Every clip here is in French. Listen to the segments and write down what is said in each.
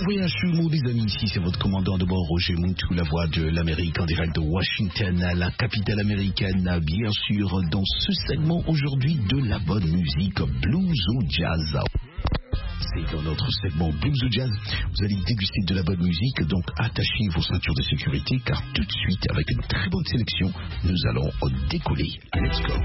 voyage humour, les amis. Ici, c'est votre commandant de bord, Roger Moutou, la voix de l'Amérique en direct de Washington, la capitale américaine. Bien sûr, dans ce segment aujourd'hui de la bonne musique blues ou jazz. C'est dans notre segment Blues ou Jazz. Vous allez déguster de la bonne musique, donc attachez vos ceintures de sécurité, car tout de suite, avec une très bonne sélection, nous allons décoller. Let's go.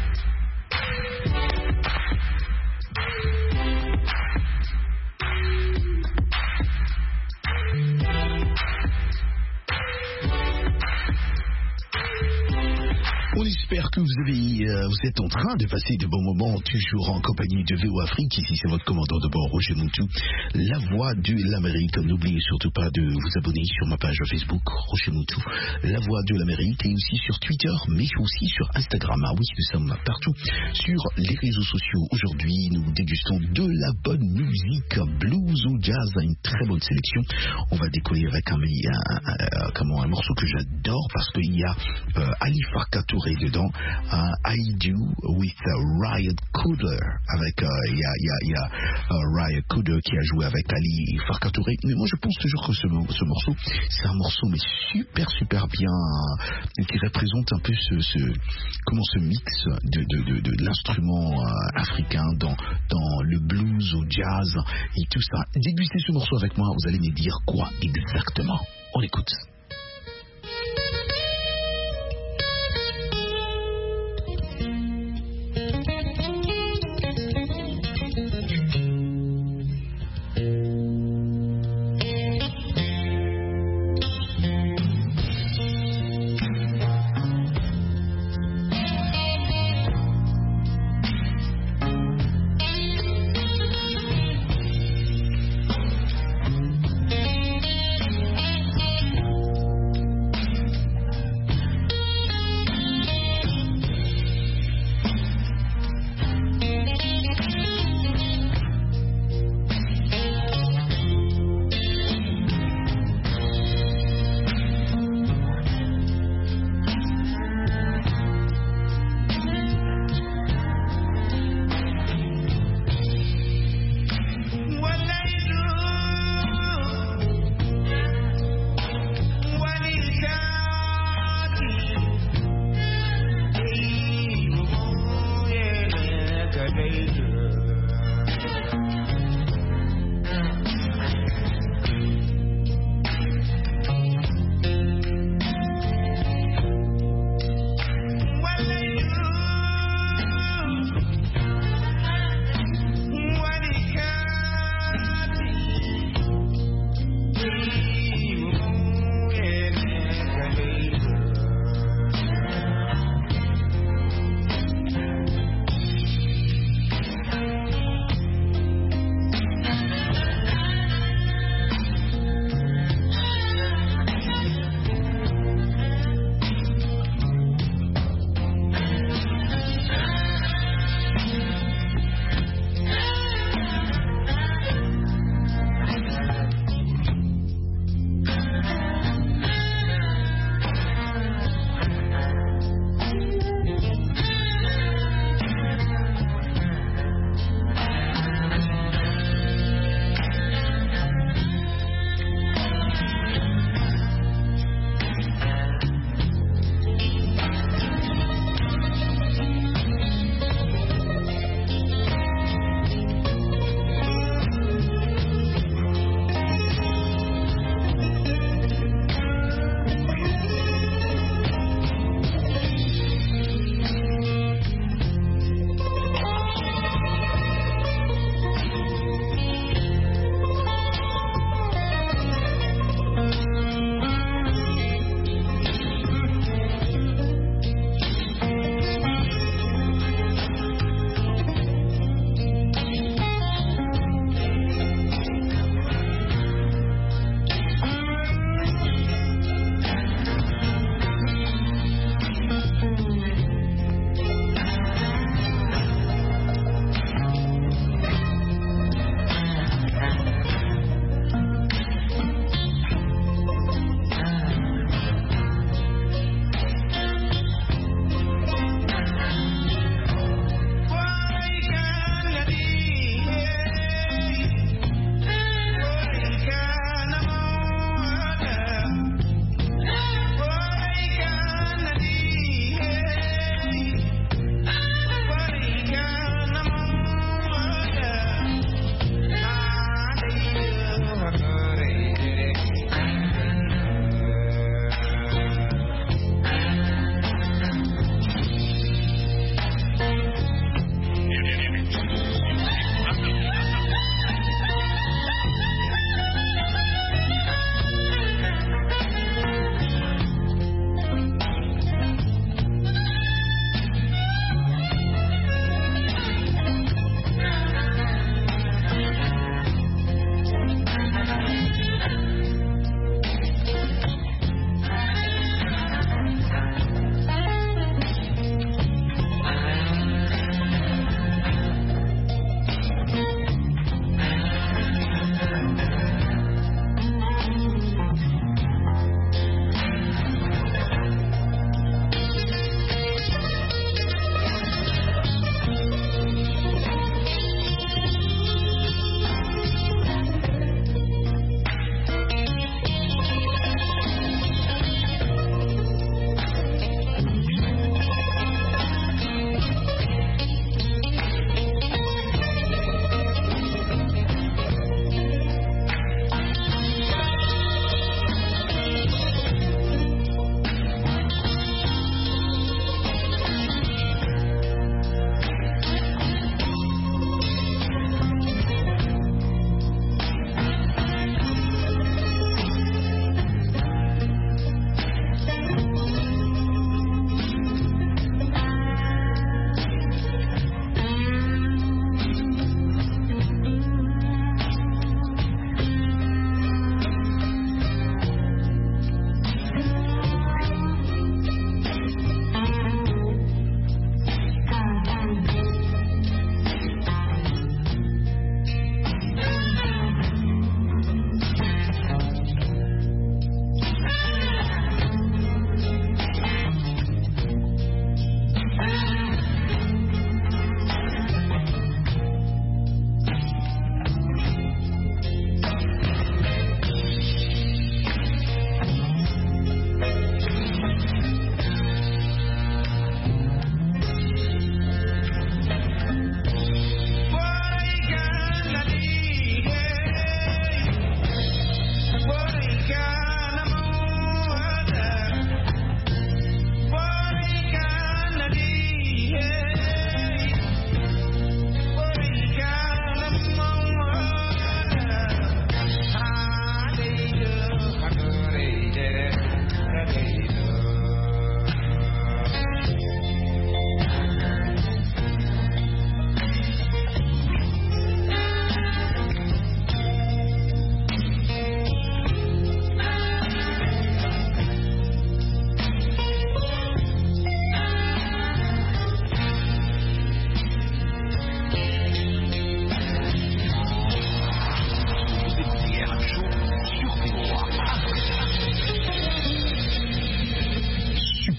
On espère que vous êtes en train de passer de bons moments, toujours en compagnie de VO Afrique. Ici, c'est votre commandant de bord, Roger Moutou, la voix de l'Amérique. N'oubliez surtout pas de vous abonner sur ma page Facebook, Roger Moutou, la voix de l'Amérique, et aussi sur Twitter, mais aussi sur Instagram. Ah oui, nous sommes partout sur les réseaux sociaux. Aujourd'hui, nous dégustons de la bonne musique, blues ou jazz, une très bonne sélection. On va décoller avec un morceau que j'adore parce qu'il y a Ali Farka Touré dedans, I Do with Riot Cooder, avec il y a Riot Cooder qui a joué avec Ali Farka Touré. Mais moi je pense toujours que ce morceau c'est un morceau mais super bien qui représente un peu ce mix de l'instrument africain dans le blues au jazz et tout ça. Dégustez ce morceau avec moi, vous allez me dire quoi exactement. On écoute.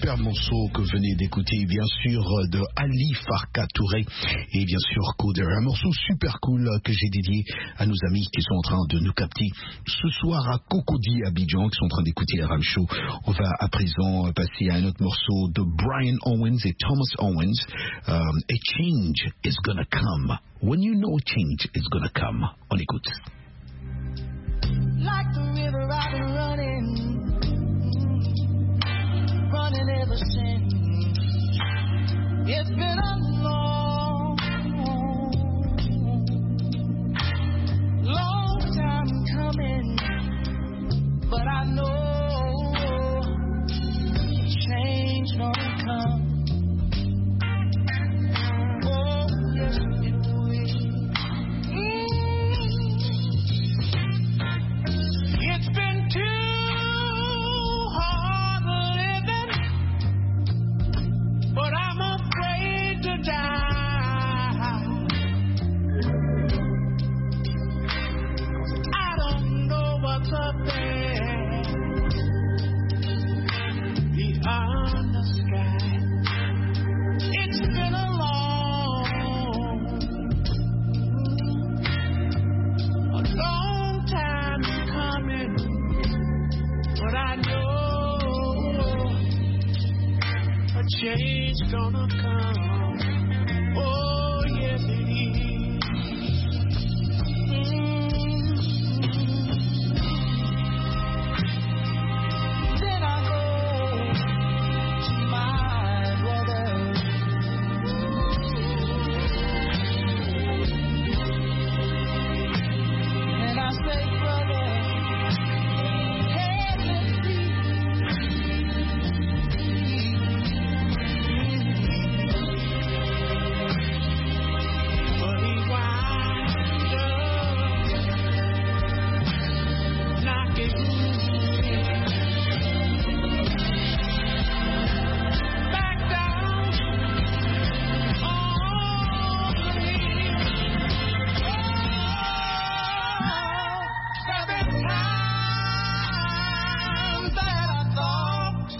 super morceau que vous venez d'écouter, bien sûr, de Ali Farka Touré et bien sûr Coder. Un morceau super cool que j'ai dédié à nos amis qui sont en train de nous capter ce soir à Cocody, Abidjan, qui sont en train d'écouter RM Show. On va à présent passer à un autre morceau de Brian Owens et Thomas Owens. A change is gonna come. When you know change is gonna come. On écoute. Like the river I've been running ever since. It's been a long time coming, but I know change gonna come. Oh, yes, it will. It's been too hard living, but I'm afraid to die. I don't know what's up there beyond the sky. It's been a long time coming, but I know a change gonna come. Oh, yes, it is. Then I go to my brother. And I say, brother, help me but he winds up knocking back down on me. Every time that I thought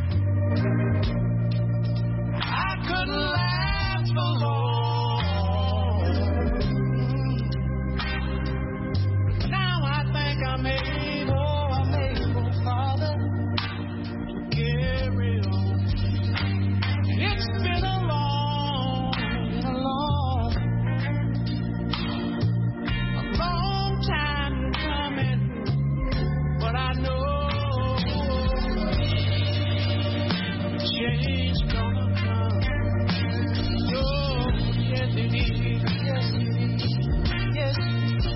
I couldn't last alone, now I think I'm able, Father, to carry on. It's been a long time coming, but I know change gonna come. Oh, yes it is. Yes it is. Yes it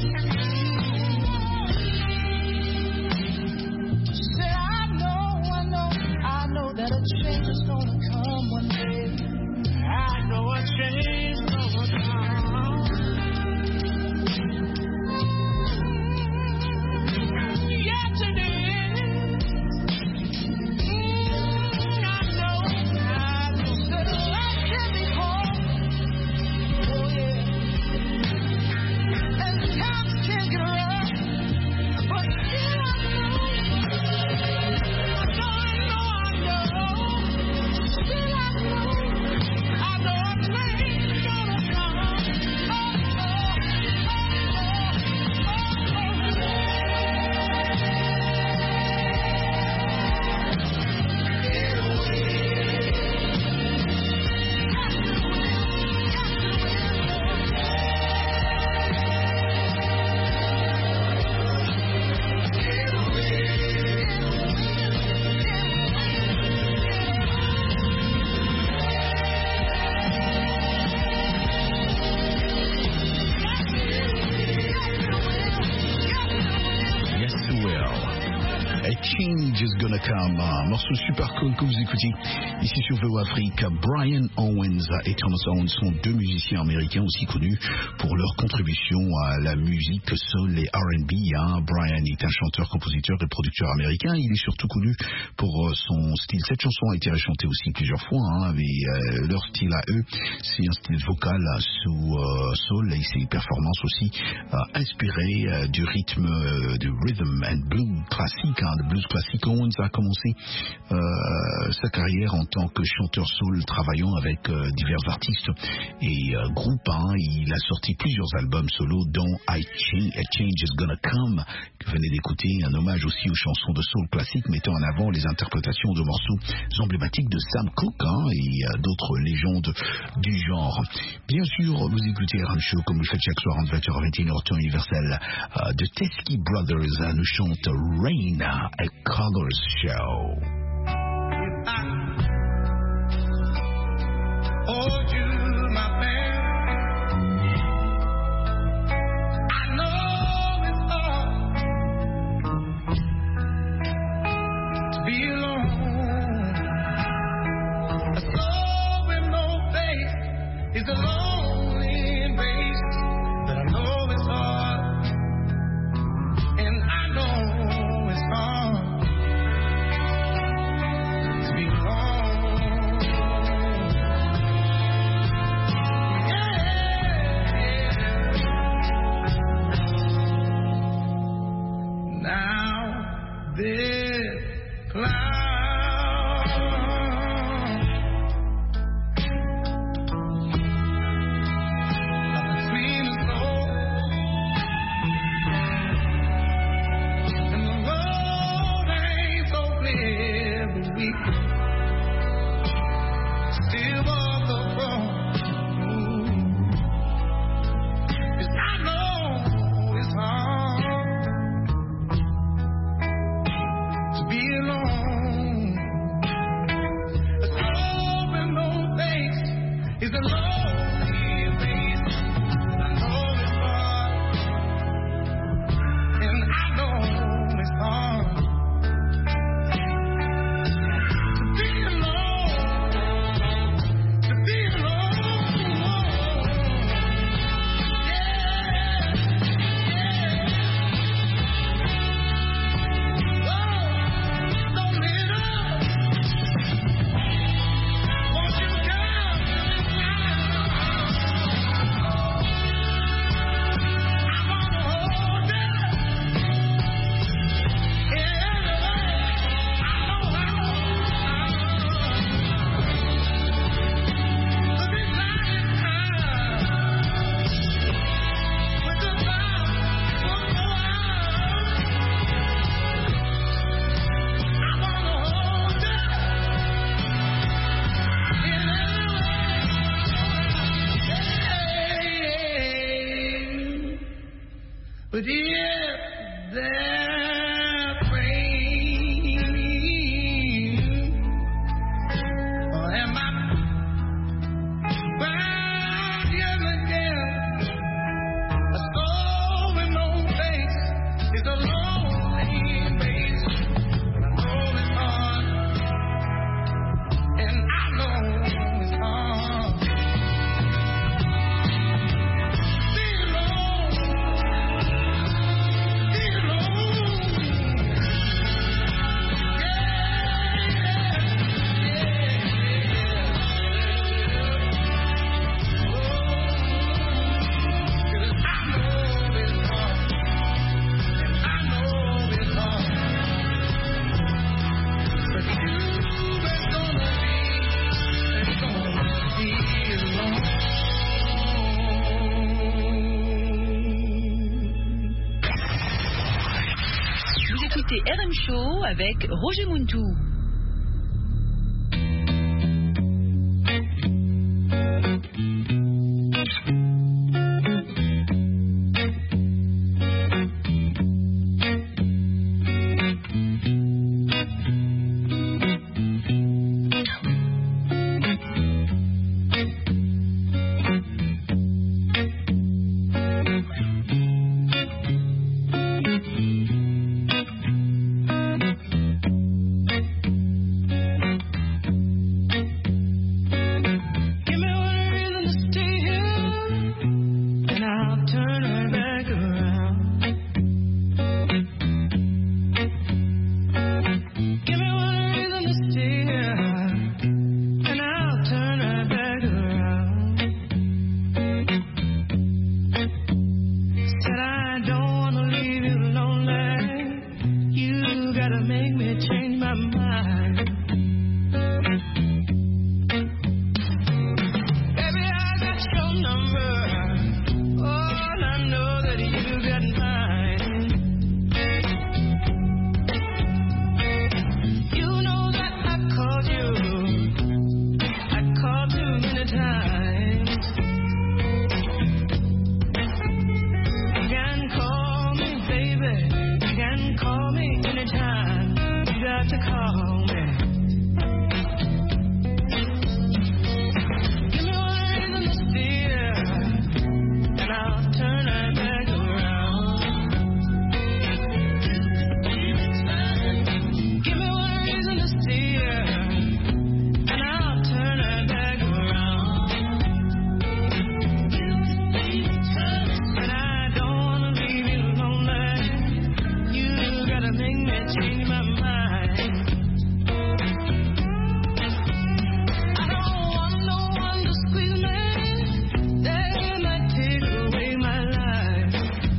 is. Say I know that a change is gonna come one day. I know a change gonna come. Yes it is. I know that life can be hard. Oh yeah. And times can get rough, but still I know. Still I know. I know a change gonna come. Oh, Yes, well. A change is gonna come. Un morceau super cool que vous écoutez ici sur VO Afrique. Brian Owens et Thomas Owens sont deux musiciens américains aussi connus pour leur contribution à la musique soul et R&B. Brian est un chanteur, compositeur et producteur américain. Il est surtout connu pour son style. Cette chanson a été rechantée aussi plusieurs fois. Mais leur style à eux, c'est un style vocal sous soul et ses performances aussi inspirées du rythme, du rhythm and blues classique. le blues classique. Owens a commencé sa carrière en tant que chanteur soul, travaillant avec divers artistes et groupes. Il a sorti plusieurs albums solo, dont A Change Is Gonna Come, que vous venez d'écouter, un hommage aussi aux chansons de soul classique, mettant en avant les interprétations de morceaux emblématiques de Sam Cooke et d'autres légendes du genre. Bien sûr, vous écoutez un show comme vous le faites chaque soir en 20h à 21h, temps universel de Teskey Brothers nous chante Rain, a Colors Show. Oh, you, my man, I know it's hard to be alone. A soul with no face is a lonely embrace, but I know it's hard, and I know it's hard to be alone. This cloud between us all, and the road ain't so clear, but we still walk the road. 'Cause I know it's hard to be alone. A soul with no face is a lonely face. I know it's hard, and I know it's hard to be alone. To be alone. But if there's rain, or am I crying again? A soul with no face is a lonely base. But I know it's hard, and I know it's hard. Be alone. Be RM Show avec Roger Muntou. got to call me. Give me one reason to steer, and I'll turn right back around. Give me one reason to steer, and I'll turn right back around. And I don't wanna leave you lonely. You gotta make me change my mind. I don't want no one to squeeze me. They might take away my life.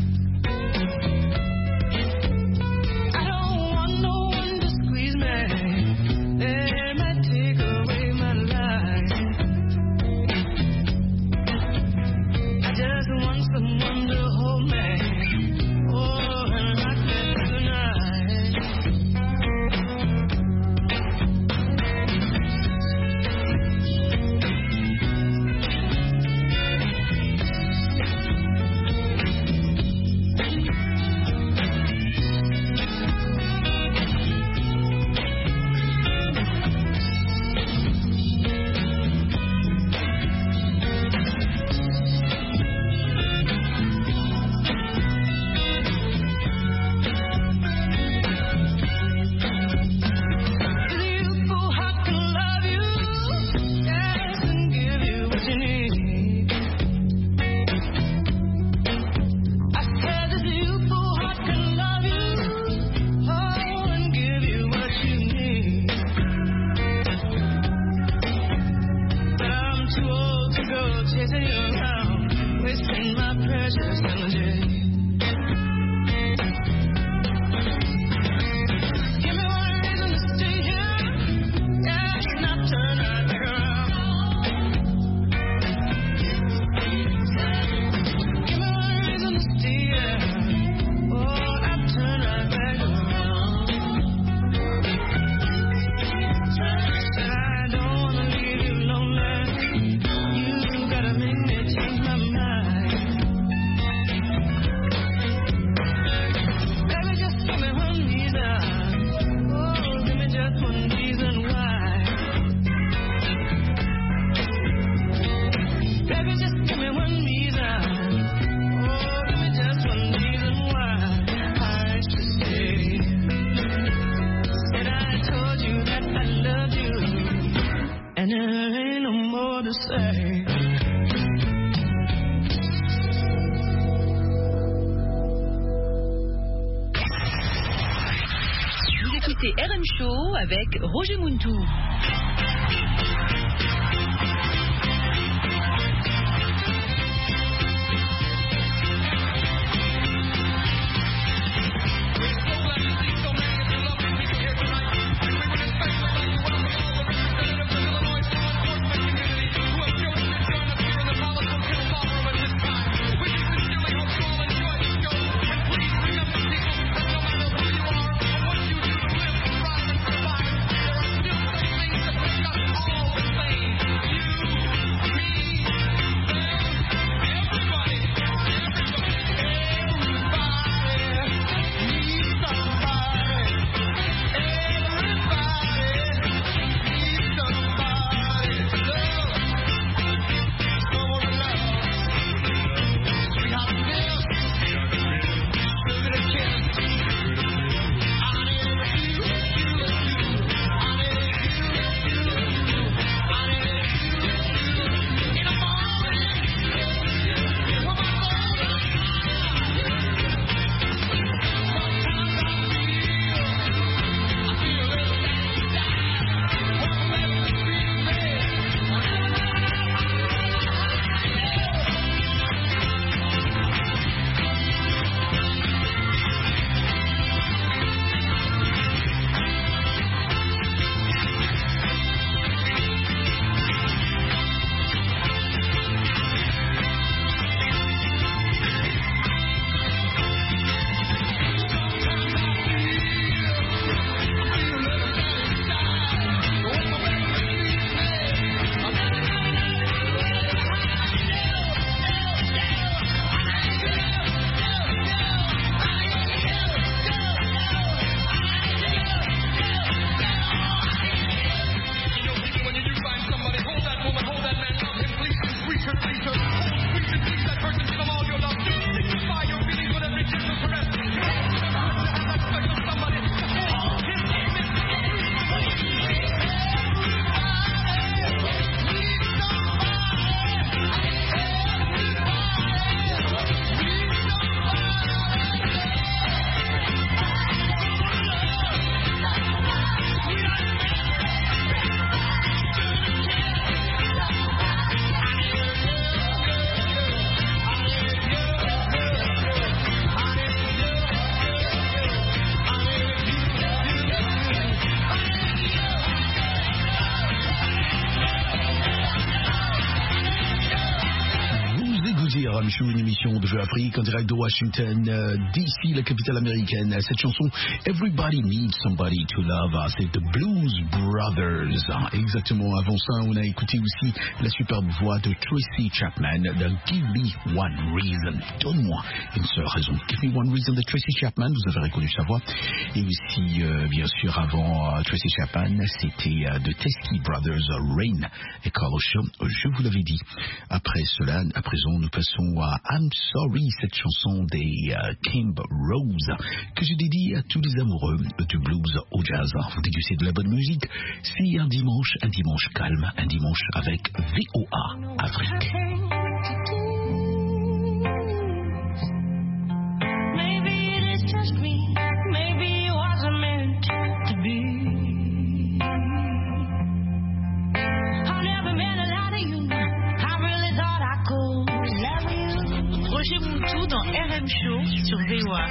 I don't want no one to squeeze me. They might take away my life. I just want someone to hold me. Oh, and rock me tonight. Beautiful heart can love you, yes, and give you what you need. I said this beautiful heart can love you, oh, and give you what you need. But I'm too old to go chasing you around, wasting my precious energy. Give me one reason to stay here, yes, and I'll turn right back around. Give me one reason to stay here, oh, I'll turn right back around. And I don't wanna leave you lonely. You gotta make me change my mind. Baby, just give me one reason. Oh, give me just one reason why. Baby, just give me one reason. Oh, give me just one reason why I should stay. Said I told you that I loved you, and there ain't no more to say. Vous écoutez RM Show avec Roger Muntou. All RM Show, une émission de Vue Afrique en direct de Washington, DC, la capitale américaine. Cette chanson, Everybody Needs Somebody to Love, c'est The Blues Brothers. Exactement, avant ça, on a écouté aussi la superbe voix de Tracy Chapman de Give Me One Reason. Donne-moi une seule raison. Give Me One Reason de Tracy Chapman, vous avez reconnu sa voix. Et aussi, bien sûr, avant Tracy Chapman, c'était de Teskey Brothers, Rain et Carlos Shaw. Je vous l'avais dit. Après cela, à présent, nous passons à I'm Sorry, cette chanson des Kim Rose, que je dédie à tous les amoureux du blues au jazz. Vous dégustez de la bonne musique. C'est un dimanche calme, un dimanche avec VOA Afrique. Roger Moutou dans RM Show sur VOA.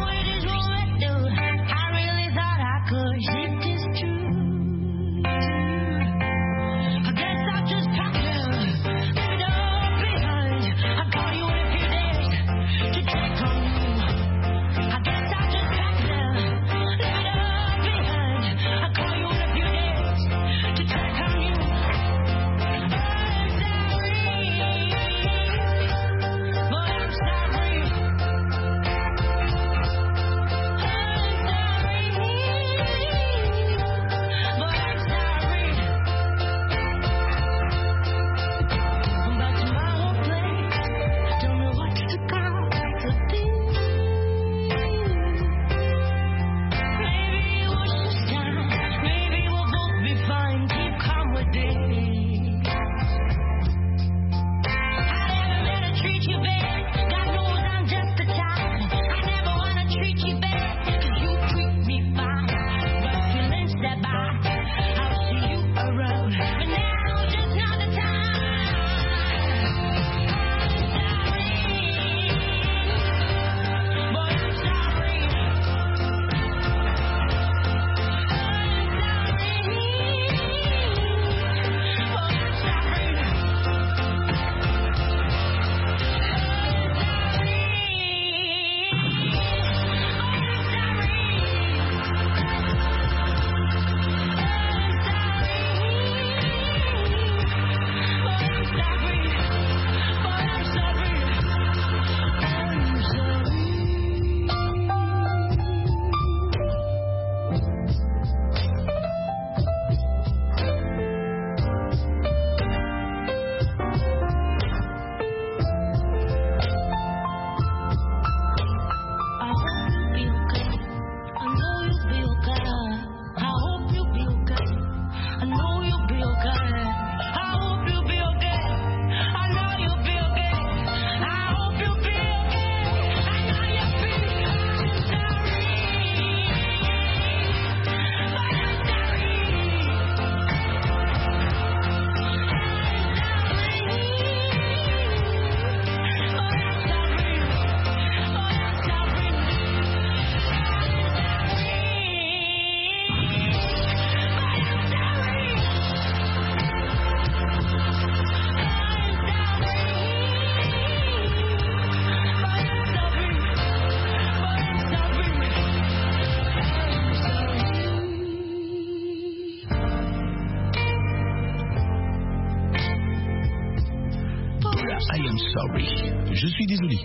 I am sorry. Je suis désolé.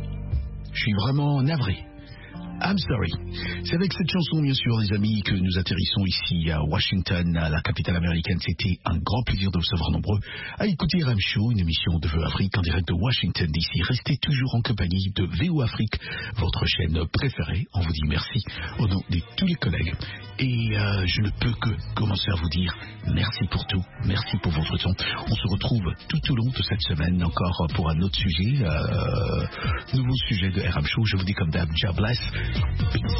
Je suis vraiment navré. I'm sorry. C'est avec cette chanson, bien sûr, les amis, que nous atterrissons ici à Washington, à la capitale américaine. C'était un grand plaisir de vous savoir nombreux à écouter RM Show, une émission de VO Afrique en direct de Washington DC. Restez toujours en compagnie de VO Afrique, votre chaîne préférée. On vous dit merci au nom de tous les collègues. Et je ne peux que commencer à vous dire merci pour tout, merci pour votre temps. On se retrouve tout au long de cette semaine encore pour un autre sujet, nouveau sujet de RM Show. Je vous dis comme d'hab, God bless.